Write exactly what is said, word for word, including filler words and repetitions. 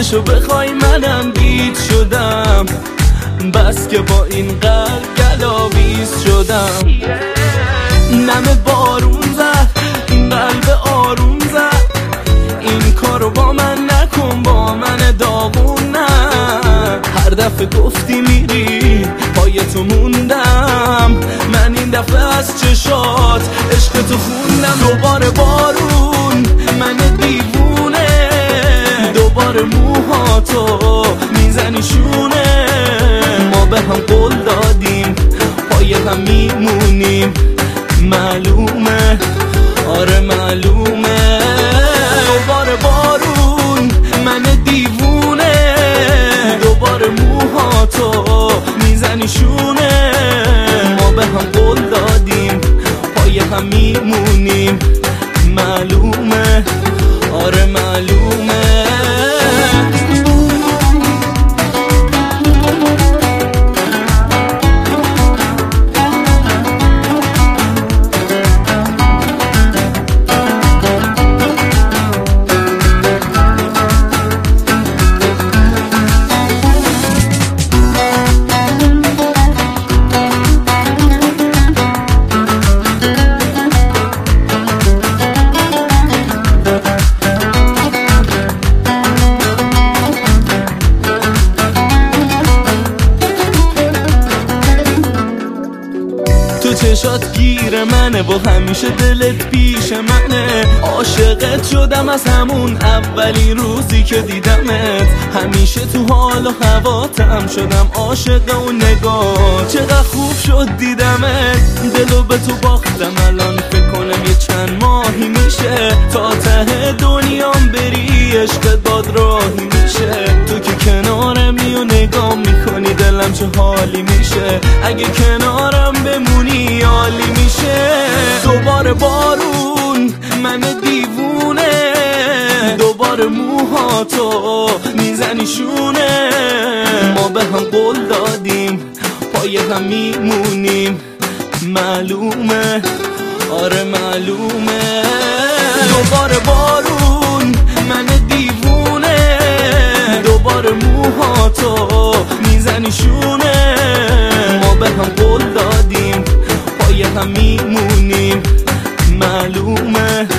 راستشو بخوای منم گیج شدم، بس که با این قلب گلاویز شدم. نم بارون زد این قلب آروم زد، این کارو با من نکن با من داغون نه. هر دفعه گفتی میری پای تو موندم، من این دفعه از چشات عشق تو خوندم. دوباره بارون من دیوونه، دوباره موهاتو میزنی شونه. ما به هم قول دادیم پای هم میمونیم، معلومه آره معلومه. دوباره بارون من دیوونه، دوباره موهاتو میزنی شونه. ما به هم قول دادیم پای هم میمونیم، معلومه آره معلومه. تو چشات گیر منه و همیشه دلت پیش منه. عاشقت شدم از همون اولی روزی که دیدمت، همیشه تو حال و هواتم شدم عاشق اون نگاه. چقدر خوب شد دیدمت، دلو به تو باختم. الان فکر کنم یه چند ماهی میشه تا ته دنیام بری، عشقت باد راهی میشه. تو که کنارمی و نگاه میکنی دلم چه حالی میشه، اگه کنارم بمونی عالی میشه. دوباره بارون من دیوونه، دوباره موهاتو میزنی شونه. ما به هم قول دادیم پای هم میمونیم، معلومه آره معلومه. دوباره بارون من دیوونه، دوباره موهاتو میزنی شونه. ما به هم قول دادیم پای هم میمونیم، معلومه